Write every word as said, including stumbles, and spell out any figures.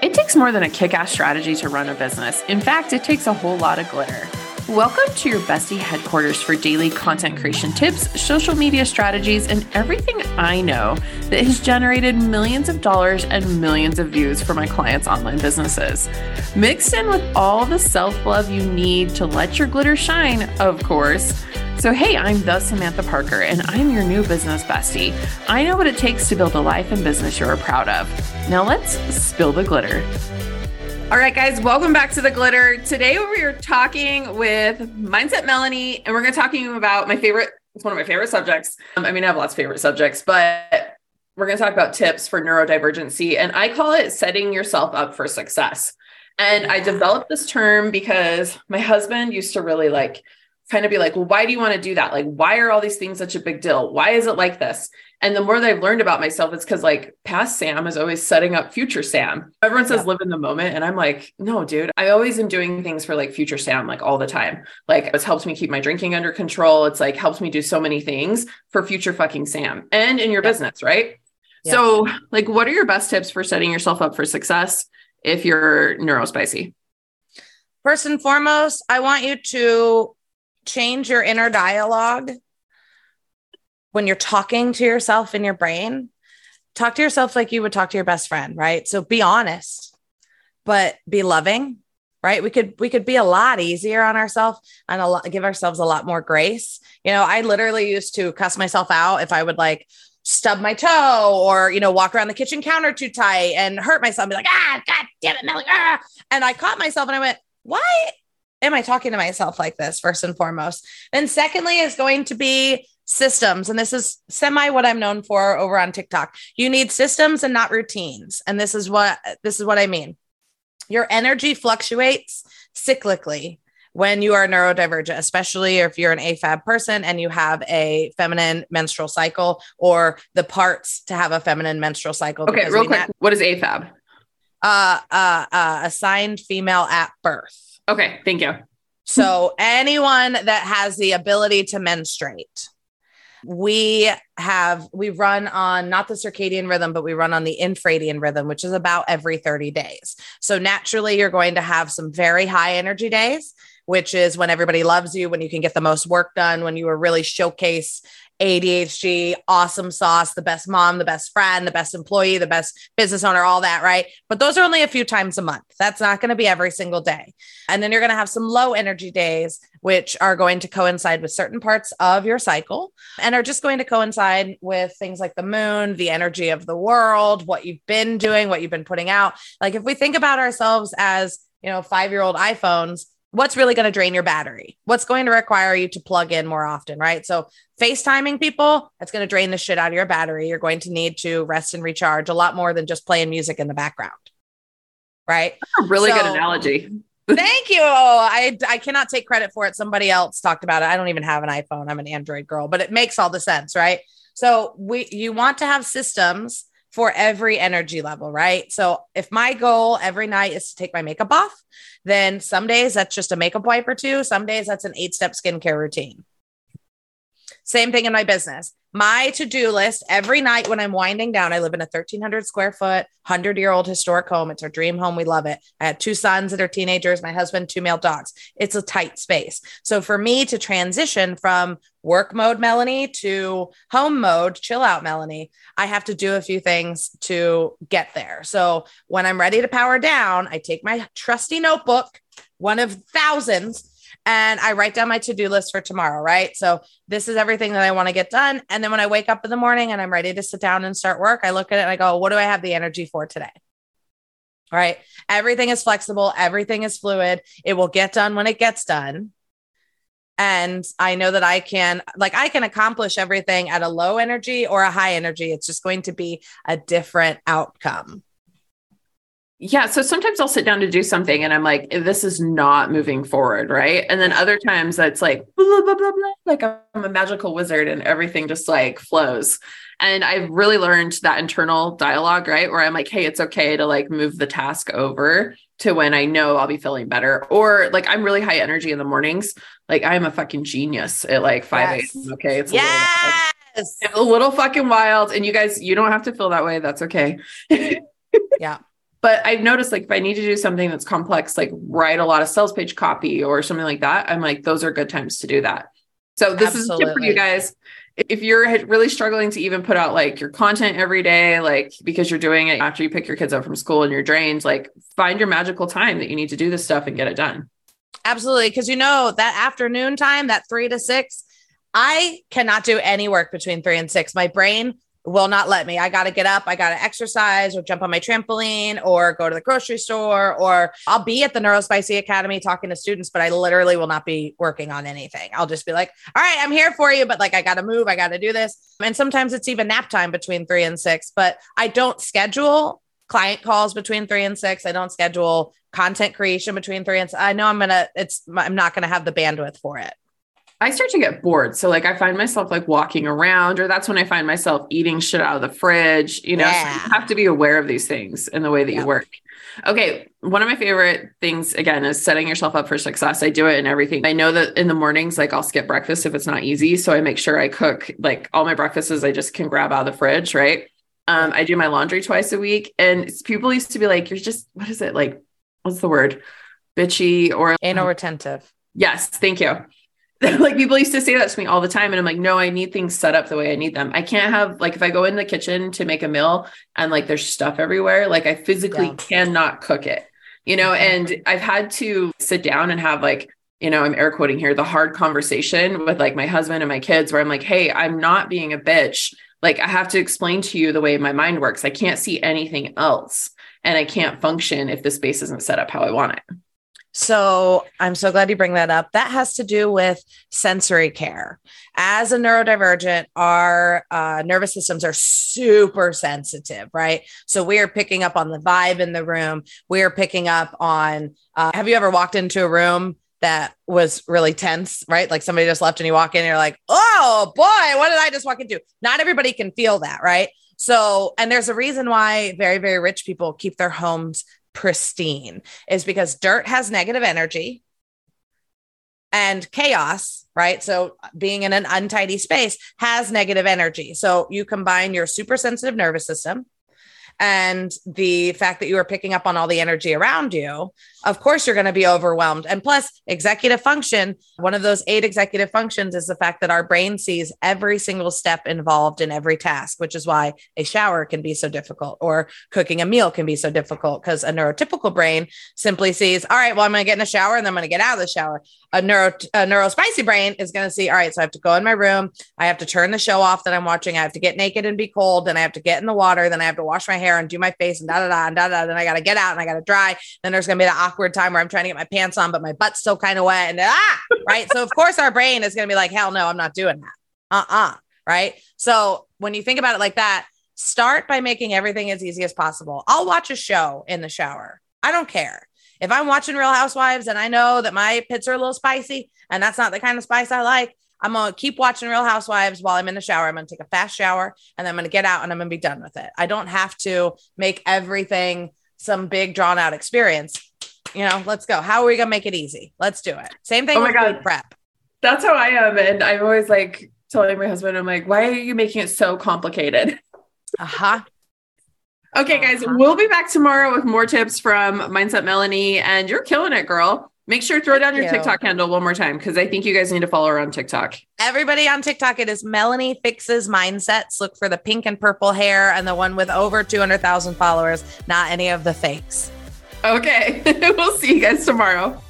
It takes more than a kick-ass strategy to run a business. In fact, it takes a whole lot of glitter. Welcome to your bestie headquarters for daily content creation tips, social media strategies, and everything I know that has generated millions of dollars and millions of views for my clients' online businesses. Mixed in with all the self-love you need to let your glitter shine, of course. So hey, I'm the Samantha Parker, and I'm your new business bestie. I know what it takes to build a life and business you're proud of. Now let's spill the glitter. All right, guys, welcome back to The Glitter. Today we are talking with Mindset Melanie, and we're going to talking about my favorite, it's one of my favorite subjects. Um, I mean, I have lots of favorite subjects, but we're going to talk about tips for neurodivergency, and I call it setting yourself up for success. And I developed this term because my husband used to really like kind of be like, well, why do you want to do that? Like, why are all these things such a big deal? Why is it like this? And the more that I've learned about myself, it's because like past Sam is always setting up future Sam. Everyone says, yeah, live in the moment. And I'm like, no, dude, I always am doing things for like future Sam, like all the time. Like it's helped me keep my drinking under control. It's like helps me do so many things for future fucking Sam and in your yeah. business. Right. Yeah. So like, what are your best tips for setting yourself up for success if you're neurospicy? First and foremost, I want you to change your inner dialogue. When you're talking to yourself in your brain, talk to yourself like you would talk to your best friend, right? So be honest, but be loving, right? We could, we could be a lot easier on ourselves and a lot, give ourselves a lot more grace. You know, I literally used to cuss myself out if I would like stub my toe or, you know, walk around the kitchen counter too tight and hurt myself and be like, ah, God damn it, Melanie, ah. And I caught myself and I went, why am I talking to myself like this, first and foremost? Then secondly is going to be systems. And this is semi what I'm known for over on TikTok. You need systems and not routines. And this is what, this is what I mean. Your energy fluctuates cyclically when you are neurodivergent, especially if you're an A F A B person and you have a feminine menstrual cycle or the parts to have a feminine menstrual cycle. Okay, real quick. Nat- what is A F A B? Uh, uh, uh, assigned female at birth. Okay, thank you. So anyone that has the ability to menstruate, we have, we run on not the circadian rhythm, but we run on the infradian rhythm, which is about every thirty days. So naturally, you're going to have some very high energy days, which is when everybody loves you, when you can get the most work done, when you are really showcase A D H D, awesome sauce, the best mom, the best friend, the best employee, the best business owner, all that, right? But those are only a few times a month. That's not going to be every single day. And then you're going to have some low energy days, which are going to coincide with certain parts of your cycle and are just going to coincide with things like the moon, the energy of the world, what you've been doing, what you've been putting out. Like if we think about ourselves as, you know, five-year-old iPhones, what's really going to drain your battery? What's going to require you to plug in more often, right? So FaceTiming people, that's going to drain the shit out of your battery. You're going to need to rest and recharge a lot more than just playing music in the background, right? That's a really so, good analogy. Thank you. I, I cannot take credit for it. Somebody else talked about it. I don't even have an iPhone. I'm an Android girl, but it makes all the sense, right? So we, you want to have systems for every energy level, right? So if my goal every night is to take my makeup off, then some days that's just a makeup wipe or two. Some days that's an eight-step skincare routine. Same thing in my business. My to-do list every night when I'm winding down, I live in a thirteen hundred square foot, hundred-year-old historic home. It's our dream home. We love it. I had two sons that are teenagers, my husband, two male dogs. It's a tight space. So for me to transition from work mode Melanie to home mode, chill out Melanie, I have to do a few things to get there. So when I'm ready to power down, I take my trusty notebook, one of thousands, and I write down my to-do list for tomorrow, right? So this is everything that I want to get done. And then when I wake up in the morning and I'm ready to sit down and start work, I look at it and I go, what do I have the energy for today? All right. Everything is flexible. Everything is fluid. It will get done when it gets done. And I know that I can, like, I can accomplish everything at a low energy or a high energy. It's just going to be a different outcome. Yeah. So sometimes I'll sit down to do something and I'm like, this is not moving forward. Right. And then other times it's like, blah, blah, blah, blah, like I'm a magical wizard and everything just like flows. And I've really learned that internal dialogue, right? Where I'm like, hey, it's okay to like move the task over to when I know I'll be feeling better. Or like, I'm really high energy in the mornings. Like I'm a fucking genius at like five yes. a.m. Okay. It's a, yes. little, it's a little fucking wild. And you guys, you don't have to feel that way. That's okay. Yeah. But I've noticed like if I need to do something that's complex, like write a lot of sales page copy or something like that, I'm like, those are good times to do that. So this Absolutely. is a tip for you guys. If you're really struggling to even put out like your content every day, like because you're doing it after you pick your kids up from school and you're drained, like find your magical time that you need to do this stuff and get it done. Absolutely. Because you know, that afternoon time, that three to six, I cannot do any work between three and six. My brain will not let me. I got to get up. I got to exercise or jump on my trampoline or go to the grocery store, or I'll be at the NeuroSpicy Academy talking to students, but I literally will not be working on anything. I'll just be like, all right, I'm here for you. But like, I got to move. I got to do this. And sometimes it's even nap time between three and six, but I don't schedule client calls between three and six. I don't schedule content creation between three and six. I know I'm going to, it's, I'm not going to have the bandwidth for it. I start to get bored. So like I find myself like walking around, or that's when I find myself eating shit out of the fridge, you know, yeah. So you have to be aware of these things in the way that yep. you work. Okay. One of my favorite things again is setting yourself up for success. I do it in everything. I know that in the mornings, like I'll skip breakfast if it's not easy. So I make sure I cook like all my breakfasts I just can grab out of the fridge. Right. Um, I do my laundry twice a week, and people used to be like, you're just, what is it? Like, what's the word? Bitchy or anal retentive. Yes. Thank you. Like people used to say that to me all the time. And I'm like, no, I need things set up the way I need them. I can't have like, if I go in the kitchen to make a meal and like there's stuff everywhere, like I physically yeah. cannot cook it, you know, and I've had to sit down and have like, you know, I'm air quoting here, the hard conversation with like my husband and my kids where I'm like, hey, I'm not being a bitch. Like I have to explain to you the way my mind works. I can't see anything else, and I can't function if the space isn't set up how I want it. So I'm so glad you bring that up. That has to do with sensory care. As a neurodivergent, our uh, nervous systems are super sensitive, right? So we are picking up on the vibe in the room. We are picking up on, uh, have you ever walked into a room that was really tense, right? Like somebody just left and you walk in and you're like, oh boy, what did I just walk into? Not everybody can feel that, right? So, and there's a reason why very, very rich people keep their homes pristine, is because dirt has negative energy and chaos, right? So being in an untidy space has negative energy. So you combine your super sensitive nervous system and the fact that you are picking up on all the energy around you, of course, you're going to be overwhelmed. And plus executive function, one of those eight executive functions is the fact that our brain sees every single step involved in every task, which is why a shower can be so difficult, or cooking a meal can be so difficult, because a neurotypical brain simply sees, all right, well, I'm going to get in the shower and then I'm going to get out of the shower. A neuro, a neurospicy brain is going to see, all right, so I have to go in my room. I have to turn the show off that I'm watching. I have to get naked and be cold. Then I have to get in the water. Then I have to wash my hair and do my face and da, da, da, and da, da. Then I got to get out and I got to dry. Then there's going to be the awkward time where I'm trying to get my pants on, but my butt's still kind of wet, and then, ah, right. So of course our brain is going to be like, hell no, I'm not doing that. Uh-uh. Right. So when you think about it like that, start by making everything as easy as possible. I'll watch a show in the shower. I don't care. If I'm watching Real Housewives and I know that my pits are a little spicy and that's not the kind of spice I like, I'm going to keep watching Real Housewives while I'm in the shower. I'm going to take a fast shower and then I'm going to get out and I'm going to be done with it. I don't have to make everything some big drawn out experience. You know, let's go. How are we going to make it easy? Let's do it. Same thing oh with my God. food prep. That's how I am. And I'm always like telling my husband, I'm like, why are you making it so complicated? Uh-huh. Okay, guys, uh-huh. We'll be back tomorrow with more tips from Mindset Melanie, and you're killing it, girl. Make sure to throw down your you. TikTok handle one more time, because I think you guys need to follow her on TikTok. Everybody on TikTok, it is Melanie Fixes Mindsets. Look for the pink and purple hair and the one with over two hundred thousand followers, not any of the fakes. Okay. We'll see you guys tomorrow.